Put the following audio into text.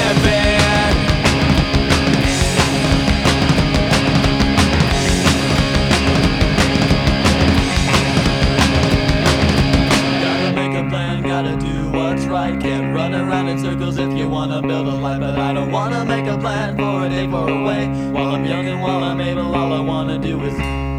Gotta do what's right. Can't run around in circles if you wanna build a life. But I don't wanna make a plan for a day far away. While I'm young and while I'm able, all I wanna do is